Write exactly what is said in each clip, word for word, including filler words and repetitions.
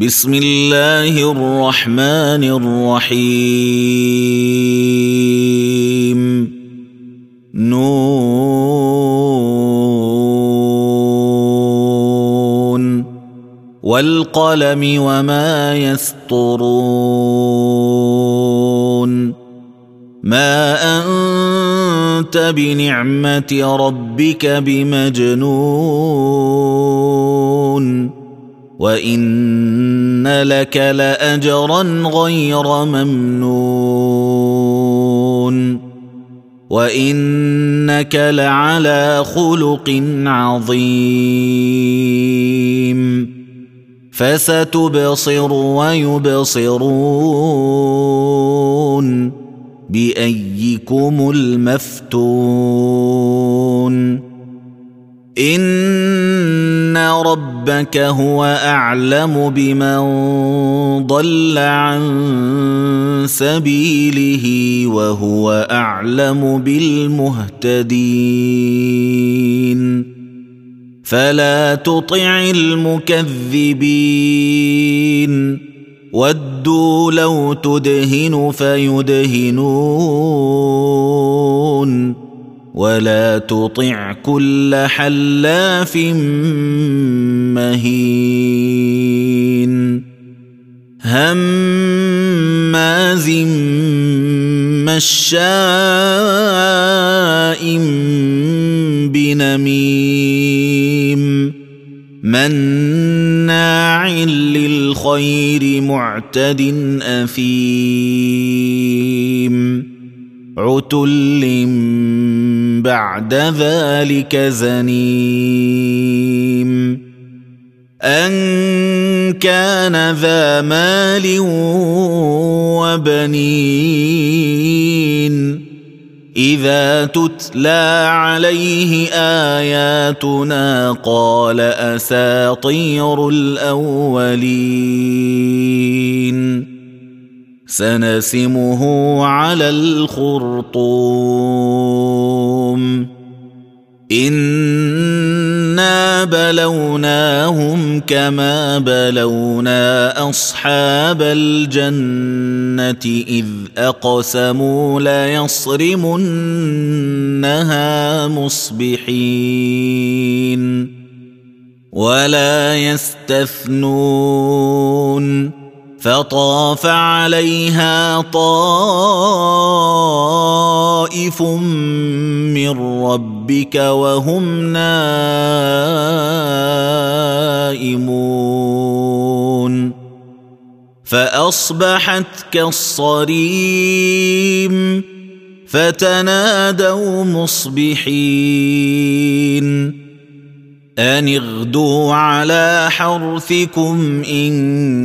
بسم الله الرحمن الرحيم نون والقلم وما يسطرون ما أنت بنعمة ربك بمجنون وإن لك لأجرا غير ممنون وإنك لعلى خلق عظيم فستبصر ويبصرون بأيكم المفتون إن ربك هو أعلم بمن ضل عن سبيله وهو أعلم بالمهتدين فلا تطع المكذبين ودوا لو تدهن فيدهنون ولا تطع كل حلاف مهين هماز مشاء بنميم مناع للخير معتد أثيم عتل بعد ذلك زنيم أن كان ذا مال وبنين إذا تتلى عليه آياتنا قال أساطير الأولين سنسمه على الخرطوم إنا بلوناهم كما بلونا أصحاب الجنة إذ أقسموا ليصرمنها مصبحين ولا يستثنون فطاف عليها طائف من ربك وهم نائمون فأصبحت كالصريم فتنادوا مصبحين أن اغدوا على حرثكم إن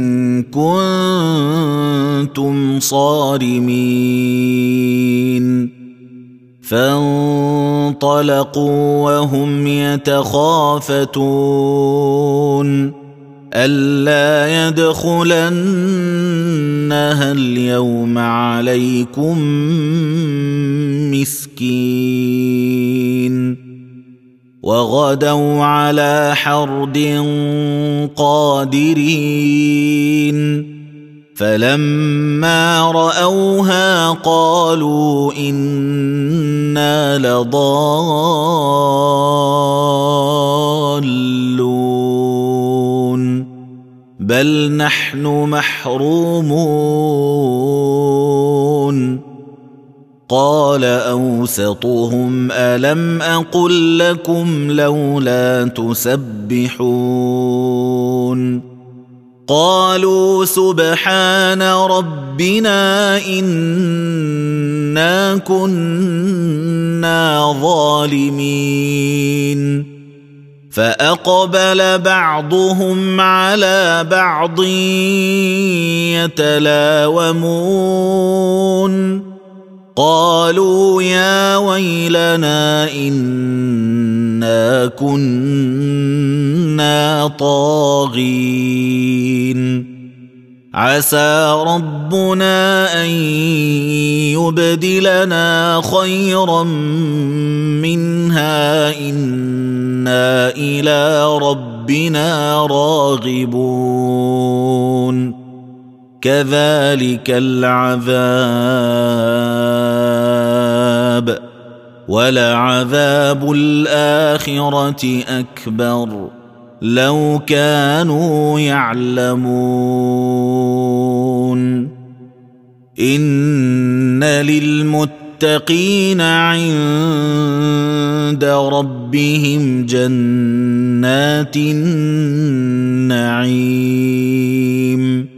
كنتم صارمين فانطلقوا وهم يتخافتون ألا يدخلنها اليوم عليكم مسكين وغدوا على حرد قادرين فلما رأوها قالوا إنا لضالون بل نحن محرومون قال أوسطهم ألم أقل لكم لولا تسبحون قالوا سبحان ربنا إنا كنا ظالمين فأقبل بعضهم على بعض يتلاومون قالوا يا ويلنا إنا كنا طاغين عسى ربنا أن يبدلنا خيرا منها إنا إلى ربنا راغبون. كذلك العذاب ولعذاب الآخرة أكبر لو كانوا يعلمون إن للمتقين عند ربهم جنات النعيم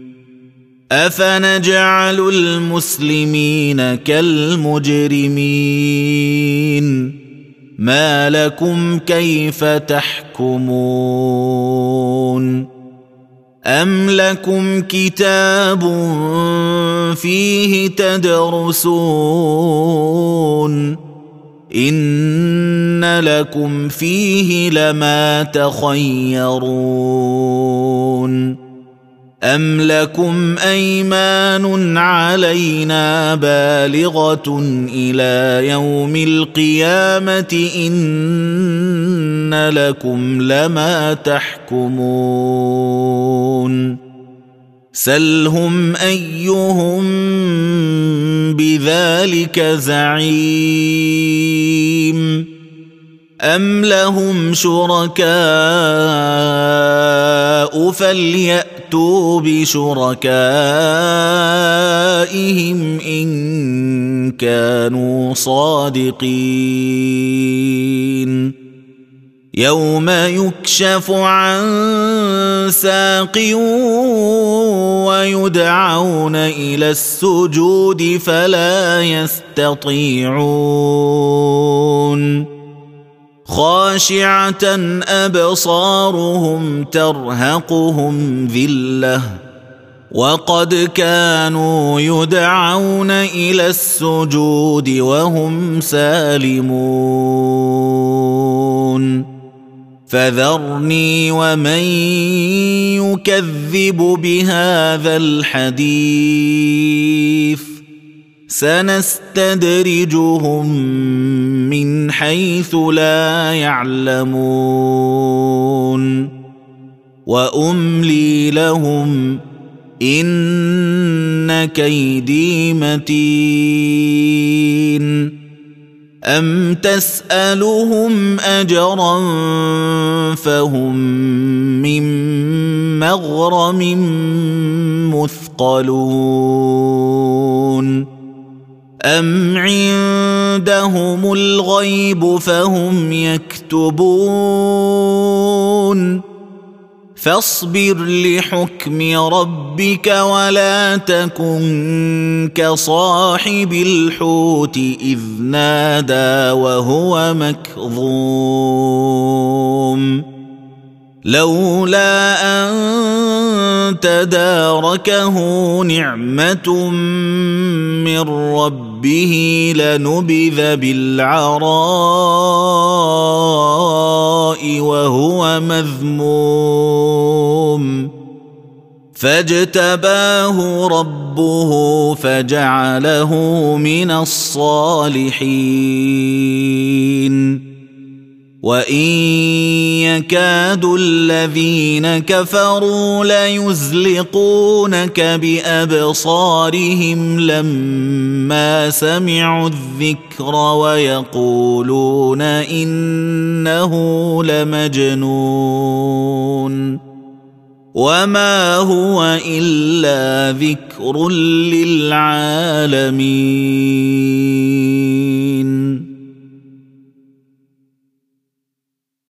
أفنجعل المسلمين كالمجرمين ما لكم كيف تحكمون أم لكم كتاب فيه تدرسون إن لكم فيه لما تخيرون أم لكم أيمان علينا بالغة إلى يوم القيامة إن لكم لما تحكمون سلهم أيهم بذلك زعيم أم لهم شركاء فليأتوا بشركائهم إن كانوا صادقين يوم يكشف عن ساق ويدعون إلى السجود فلا يستطيعون خاشعة أبصارهم ترهقهم ذلة وقد كانوا يدعون إلى السجود وهم سالمون فذرني ومن يكذب بهذا الحديث سنستدرجهم من حيث لا يعلمون وأملي لهم إن كيدي متين أم تسألهم أجرا فهم من مغرم مثقلون أم عندهم الغيب فهم يكتبون فاصبر لحكم ربك ولا تكن كصاحب الحوت إذ نادى وهو مكظوم لولا أن تداركه نعمة من ربه لنبذ بالعراء وهو مذموم فاجتباه ربه فجعله من الصالحين وإن يكاد الذين كفروا ليزلقونك بأبصارهم لما سمعوا الذكر ويقولون إنه لمجنون وما هو إلا ذكر للعالمين